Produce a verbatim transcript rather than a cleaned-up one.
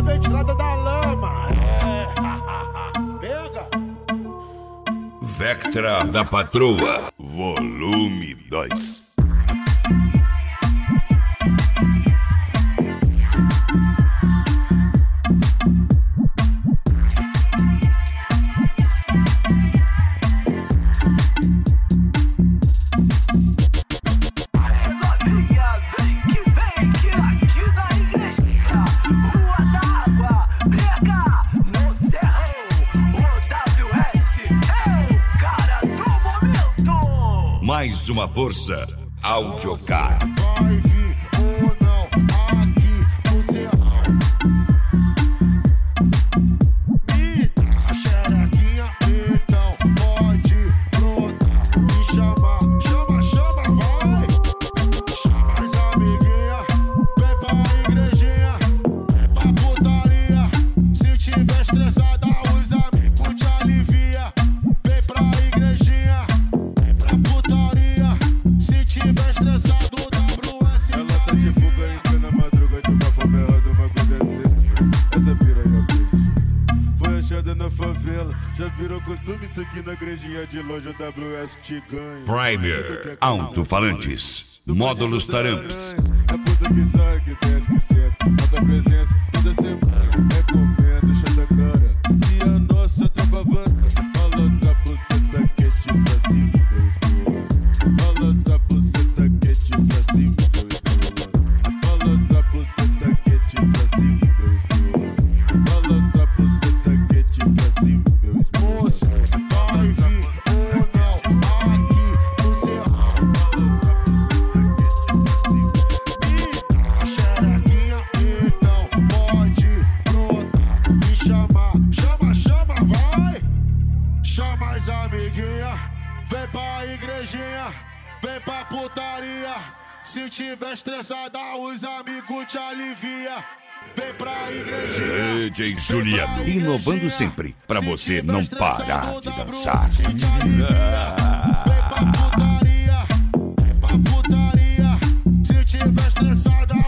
diretamente lá da lama. É, pega. Vectra da Patroa, volume dois. Mais uma força, Audiocar. Vai vir ou não aqui no Serrão. Me dá xerequinha, então pode brotar, me chamar. Chama, chama, vai. Chama as amiguinhas, vem pra igrejinha, vem pra putaria. Se tiver estressada, os amigos te alivia. Vem pra igrejinha, vem pra putaria. Se tiver estressado, W S. Ela tá de fuga em plena madruga, de uma forma errada, uma coisa é certa. Essa piranha perdida foi achada na favela. Já virou costume isso aqui na igrejinha de loja. W S te ganha. Primer, alto-falantes, módulos taramps. É puta que sai, que desce, que senta. Marca presença toda semana. Recomendo, chata cara. E a nossa tropa avança. Balança a buceta quente pra cima, meu espioso. Balança a buceta quente pra cima, meu espioso. Balança a buceta quente pra cima, meu espioso. Balança a buceta quente pra cima, meu Você espioso. vai vir ou não aqui no Serrão. Me dá xerequinha, então pode brotar, me chamar. Chama, chama, vai. Chama as amiguinhas, vem pra igrejinha, vem pra putaria. Se tiver estressada, os amigos te alivia. Vem pra igrejinha, D J Juliano, inovando sempre, pra você não parar de dançar. Vem pra putaria, vem pra putaria. Se tiver estressada,